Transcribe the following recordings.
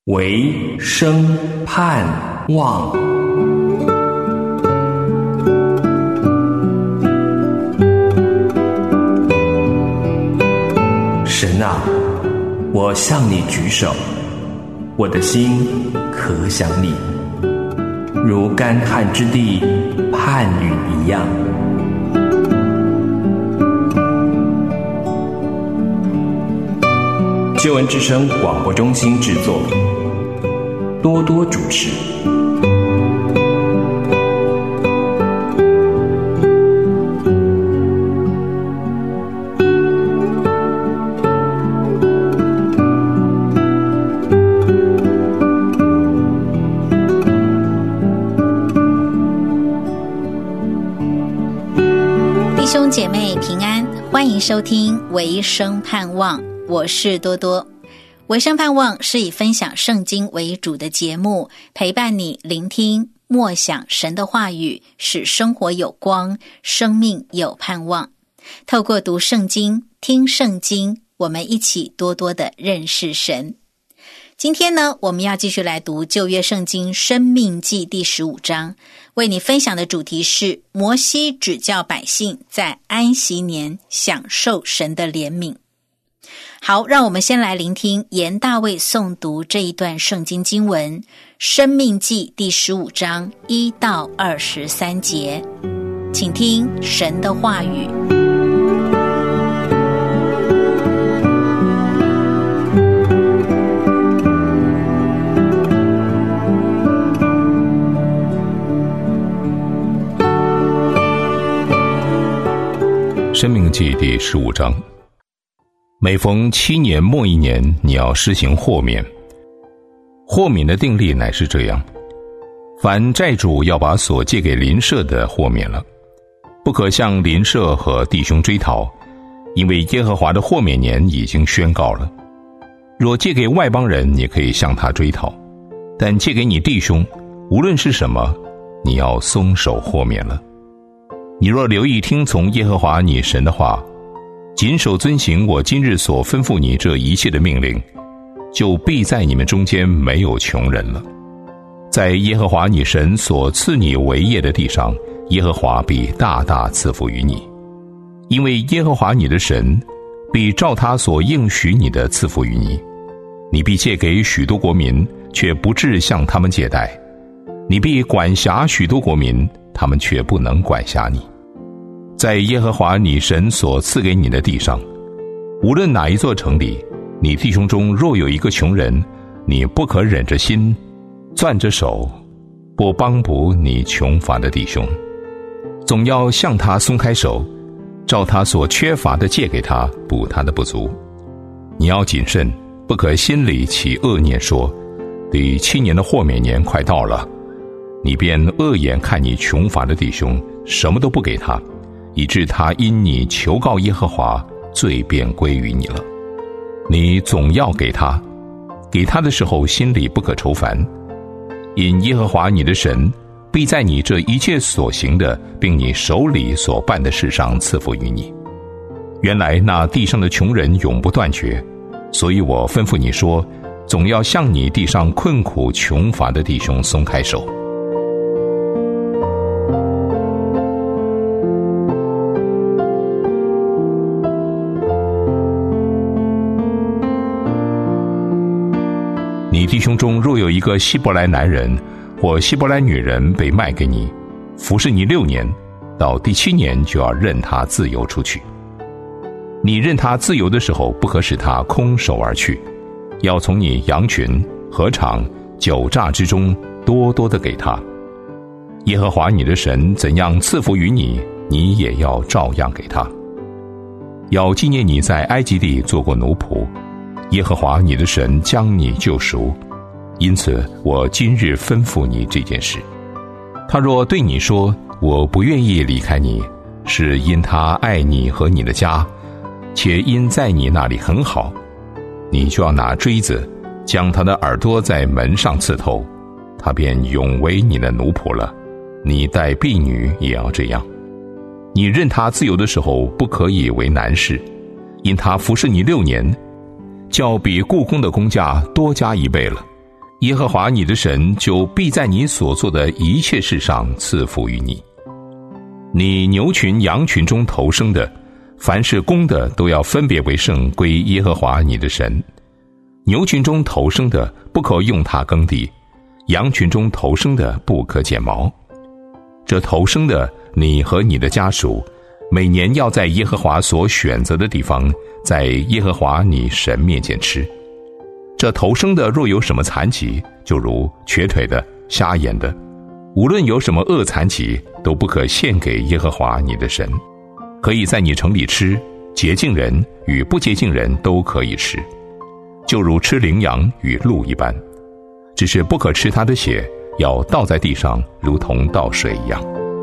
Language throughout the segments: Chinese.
唯生盼望。神啊，我向你举手，我的心可想你，如干旱之地盼雨一样。救恩之声广播中心制作，多多主持。 弟兄姐妹平安，欢迎收听唯生盼望，我是多多。唯生盼望是以分享圣经为主的节目，陪伴你聆听默想神的话语，使生活有光，生命有盼望。透过读圣经、听圣经，我们一起多多的认识神。今天呢，我们要继续来读旧约圣经申命记第15章，为你分享的主题是摩西指教百姓在安息年享受神的怜悯。好，让我们先来聆听严大卫诵读这一段圣经经文，申命记第15章1到23节，请听神的话语。 申命记第15章，每逢7年末1年，你要施行豁免。豁免的定例乃是这样：凡债主要把所借给邻舍的豁免了，不可向邻舍和弟兄追讨，因为耶和华的豁免年已经宣告了。若借给外邦人，你可以向他追讨，但借给你弟兄，无论是什么，你要松手豁免了。你若留意听从耶和华你神的话，谨守遵行我今日所吩咐你这一切的命令，就必在你们中间没有穷人了。在耶和华你神所赐你为业的地上，耶和华必大大赐福于你，因为耶和华你的神必照他所应许你的赐福于你。你必借给许多国民，却不致向他们借贷；你必管辖许多国民，他们却不能管辖你。在耶和华你神所赐给你的地上，无论哪一座城里，你弟兄中若有一个穷人，你不可忍着心，攥着手，不帮补你穷乏的弟兄，总要向他松开手，照他所缺乏的借给他，补他的不足。你要谨慎，不可心里起恶念，说第7年的豁免年快到了，你便恶眼看你穷乏的弟兄，什么都不给他，以致他因你求告耶和华，罪便归于你了。你总要给他，给他的时候心里不可愁烦，因耶和华你的神必在你这一切所行的，并你手里所办的事上赐福于你。原来那地上的穷人永不断绝，所以我吩咐你说，总要向你地上困苦穷乏的弟兄松开手。你弟兄中若有一个希伯来男人或希伯来女人被卖给你，服侍你6年，到第7年就要任他自由出去。你任他自由的时候，不可使他空手而去，要从你羊群、禾场、酒榨之中多多的给他。耶和华你的神怎样赐福于你，你也要照样给他。要纪念你在埃及地做过奴仆，耶和华你的神将你救赎，因此我今日吩咐你这件事。他若对你说，我不愿意离开你，是因他爱你和你的家，且因在你那里很好，你就要拿锥子将他的耳朵在门上刺透，他便永为你的奴仆了。你待婢女也要这样。你任他自由的时候，不可以为难事，因他服侍你6年，较比雇工的工价多加1倍了。 耶和华你的神就必在你所做的一切事上赐福于你。你牛群羊群中头生的，凡是公的都要分别为圣，归耶和华你的神。牛群中头生的不可用它耕地，羊群中头生的不可剪毛。这头生的，你和你的家属每年要在耶和华所选择的地方，在耶和华你神面前吃。这头生的若有什么残疾，就如瘸腿的、瞎眼的，无论有什么恶残疾，都不可献给耶和华你的神。可以在你城里吃，洁净人与不洁净人都可以吃，就如吃羚羊与鹿一般，只是不可吃它的血，要倒在地上，如同倒水一样。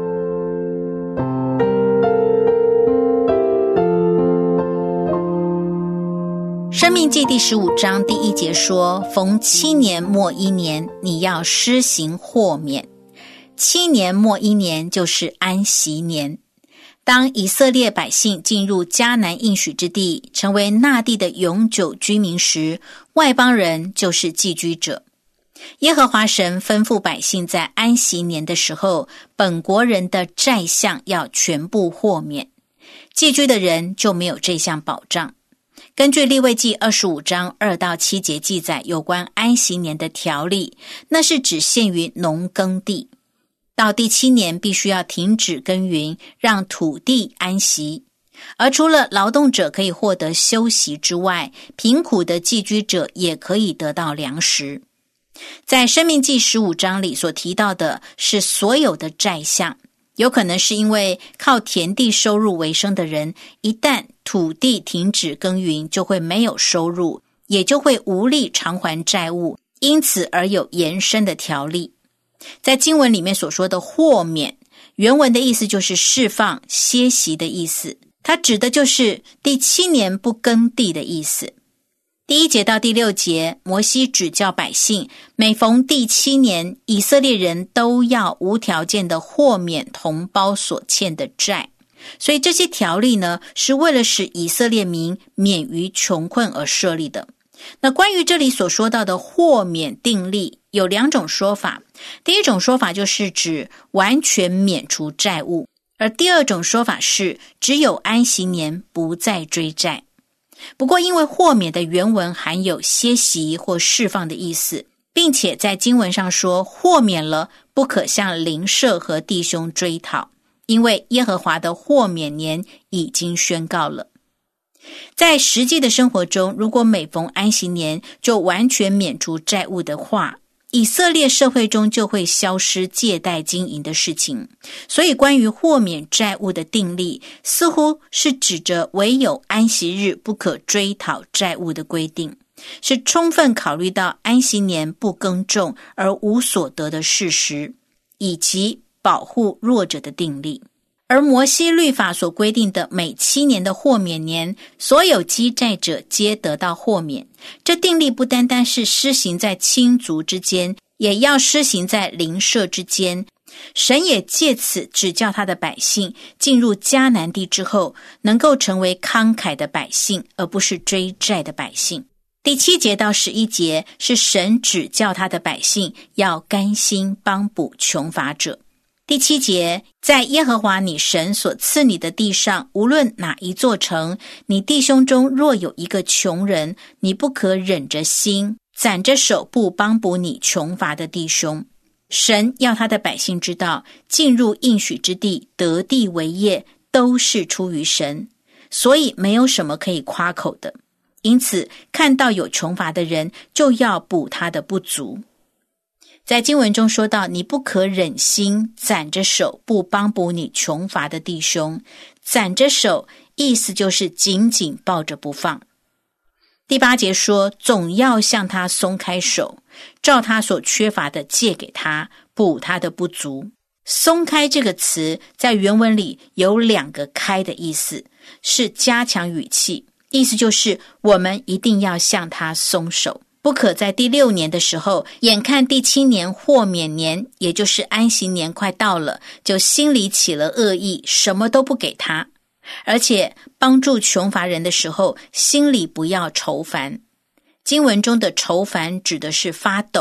申命记第15章第1节说，逢7年末1年，你要施行豁免。7年末1年就是安息年。当以色列百姓进入迦南应许之地，成为那地的永久居民时，外邦人就是寄居者。耶和华神吩咐百姓在安息年的时候，本国人的债项要全部豁免，寄居的人就没有这项保障。根据利未记25章2到7节记载有关安息年的条例，那是只限于农耕地。到第7年必须要停止耕耘，让土地安息。而除了劳动者可以获得休息之外，贫苦的寄居者也可以得到粮食。在申命记15章里所提到的是所有的债项，有可能是因为靠田地收入为生的人，一旦土地停止耕耘，就会没有收入，也就会无力偿还债务，因此而有延伸的条例。在经文里面所说的豁免，原文的意思就是释放、歇息的意思，它指的就是第7年不耕地的意思。第1节到第6节，摩西指教百姓，每逢第7年，以色列人都要无条件的豁免同胞所欠的债。所以这些条例呢，是为了使以色列民免于穷困而设立的。那关于这里所说到的豁免定例，有2种说法。第一种说法就是指完全免除债务，而第2种说法是只有安息年不再追债。不过因为豁免的原文含有歇息或释放的意思，并且在经文上说豁免了不可向邻舍和弟兄追讨，因为耶和华的豁免年已经宣告了。在实际的生活中，如果每逢安息年就完全免除债务的话，以色列社会中就会消失借贷经营的事情。所以关于豁免债务的定例，似乎是指着唯有安息日不可追讨债务的规定，是充分考虑到安息年不耕种而无所得的事实，以及保护弱者的定例。而摩西律法所规定的每7年的豁免年，所有积债者皆得到豁免。这定例不单单是施行在亲族之间，也要施行在邻舍之间。神也借此指教他的百姓，进入迦南地之后，能够成为慷慨的百姓，而不是追债的百姓。第7节到11节是神指教他的百姓要甘心帮补穷乏者。第7节，在耶和华你神所赐你的地上，无论哪一座城，你弟兄中若有一个穷人，你不可忍着心，攒着手不帮补你穷乏的弟兄。神要他的百姓知道，进入应许之地，得地为业，都是出于神，所以没有什么可以夸口的。因此，看到有穷乏的人，就要补他的不足。在经文中说到，你不可忍心攒着手不帮补你穷乏的弟兄。攒着手意思就是紧紧抱着不放。第8节说，总要向他松开手，照他所缺乏的借给他，补他的不足。松开这个词在原文里有2个开的意思，是加强语气，意思就是我们一定要向他松手，不可在第6年的时候，眼看第7年豁免年，也就是安息年快到了，就心里起了恶意，什么都不给他。而且帮助穷乏人的时候，心里不要愁烦。经文中的愁烦指的是发抖，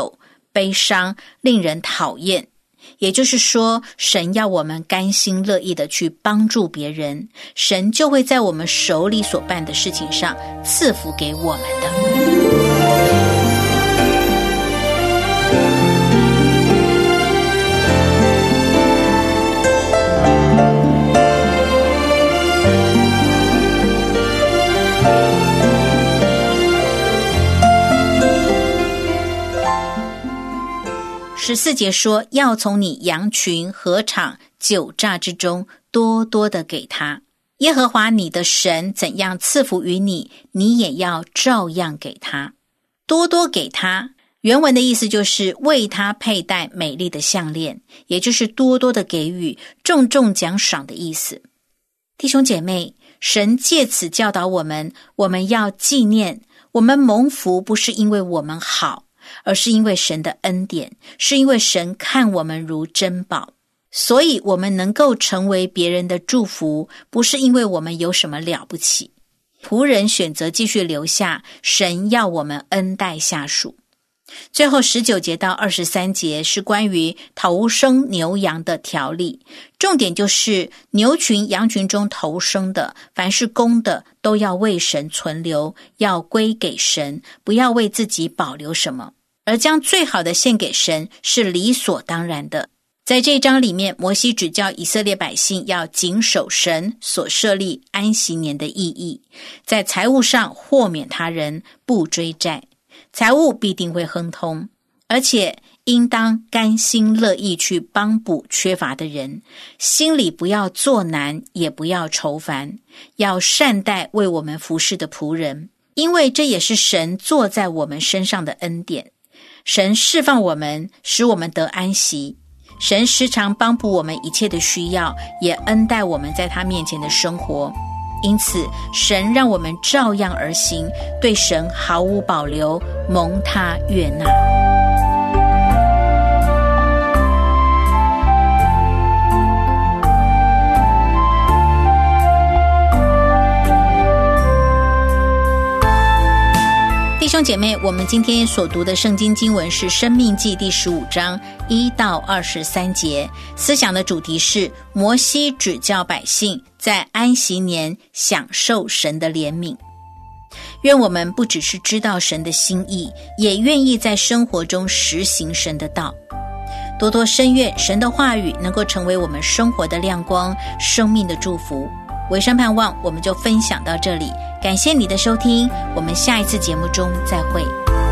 悲伤，令人讨厌。也就是说，神要我们甘心乐意的去帮助别人，神就会在我们手里所办的事情上赐福给我们的。14节说，要从你羊群、禾场、酒榨之中多多的给他。耶和华你的神怎样赐福于你，你也要照样给他。多多给他，原文的意思就是为他佩戴美丽的项链，也就是多多的给予，重重奖赏的意思。弟兄姐妹，神借此教导我们，我们要纪念，我们蒙福不是因为我们好，而是因为神的恩典，是因为神看我们如珍宝。所以我们能够成为别人的祝福，不是因为我们有什么了不起。仆人选择继续留下，神要我们恩待下属。最后19节到23节是关于头生牛羊的条例，重点就是牛群羊群中头生的，凡是公的都要为神存留，要归给神，不要为自己保留什么，而将最好的献给神是理所当然的。在这一章里面，摩西指教以色列百姓要谨守神所设立安息年的意义，在财务上豁免他人，不追债，财务必定会亨通，而且应当甘心乐意去帮补缺乏的人，心里不要作难，也不要愁烦，要善待为我们服侍的仆人，因为这也是神坐在我们身上的恩典。神释放我们，使我们得安息。神时常帮补我们一切的需要，也恩待我们在他面前的生活。因此，神让我们照样而行，对神毫无保留，蒙他悦纳。弟兄姐妹，我们今天所读的圣经经文是申命记第15章1到23节，思想的主题是摩西指教百姓在安息年享受神的怜悯。愿我们不只是知道神的心意，也愿意在生活中实行神的道。多多深愿神的话语能够成为我们生活的亮光，生命的祝福。维生盼望我们就分享到这里，感谢你的收听，我们下一次节目中再会。